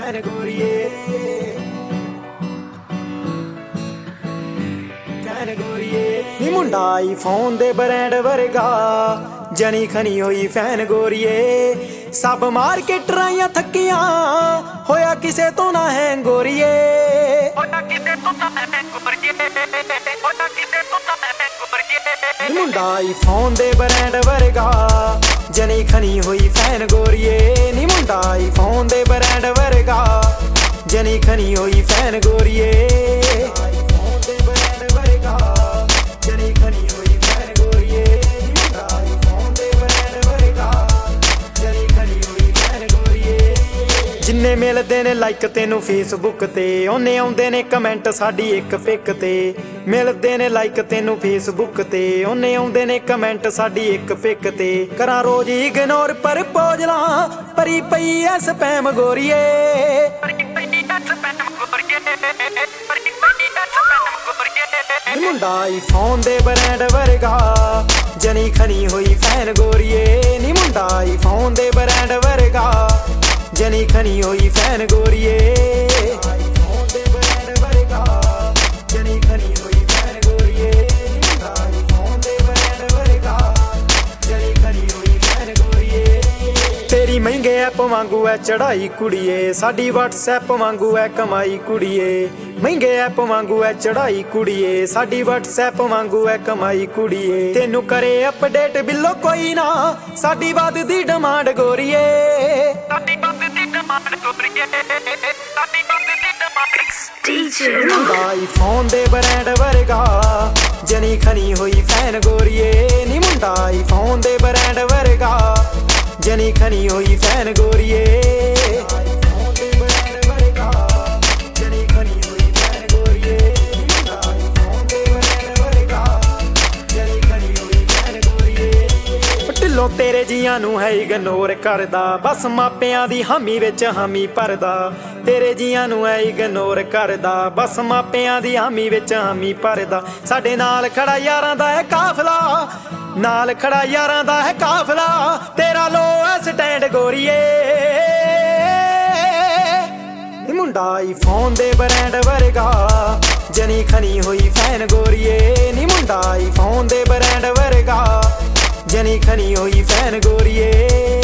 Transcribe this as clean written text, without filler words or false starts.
fan गोरिए fan गोरिए नी मुंडा आईफोन दे ब्रांड वर्गा जनी खनी होई फैन गोरिए सब मार्केट राइयां थकियां होया किसे तो ना है गोरिए मुंडा आईफोन दे ब्रांड वर्गा जनी खनी हुई फैन गोरिए नी मुंडा आईफोन दे ब्रांड वर्गा जनी खनी हुई फैन गोरिए आईफोन दे ब्रांड वर्गा जनी खनी हुई फैन गोरिए नी मुंडा आईफोन दे ब्रांड वर्गा जनी खनी हुई फैन गोरिए जिन्ने मिलदे ने लाइक तेनू फेसबुक ते ओने आउंदे ने कमेंट साडी एक पिक ते मिलदे ने लाइक तेनू फेसबुक ते ओने आउंदे ने कमेंट साडी एक पिक ते करा रोज इग्नोर पर पोजला परी पई ऐ स्पैम गोरिए मुंडा आईफोन दे ब्रांड वर्गा जनी खनी हुई फैन गोरिए नी मुंडा आईफोन दे ब्रांड वर्गा जनी खनी हुई फैन गोरिए आईफोन दे ब्रांड वर्गा जनी खनी हुई फैन गोरिए आईफोन दे ब्रांड वर्गा जनी खनी हुई फैन गोरिए तेरी महंगे ऐप वांगू है चढ़ाई कुड़िए साडी व्हाट्सएप वांगू है कमाई कुड़िए महंगे ऐप वांगू है चढ़ाई कुड़िए साडी व्हाट्सएप वांगू है कमाई कुड़िए तेनू करे अपडेट बिलो कोई ना साडी वध दी डिमांड गोरिए आईफोन दे ब्रांड वर्गा जनी खनी हुई फैन गोरिए नी मुंडा आईफोन दे ब्रांड वर्गा जनी खनी हुई फैन गोरिए आईफोन दे ब्रांड वर्गा जनी खनी हुई फैन गोरिए आईफोन दे ब्रांड वर्गा जनी खनी हुई फैन गोरिए ढिल्लों तेरे जियां नू है इग्नोर करदा बस मापियां दी हामी विच हामी भरदा तेरे जियां नू है इग्नोर करदा बस मापियां दी हामी विच हामी भरदा साडे नाल खड़ा यारां दा है काफला नाल खड़ा यारां दा है काफला तेरा लो है स्टैंड गोरिए मुंडा आईफोन दे ब्रांड वर्गा जनी खनी हुई फैन गोरिए नी मुंडा आईफोन दे ब्रांड वर्गा जनी खनी हुई फैन गोरिए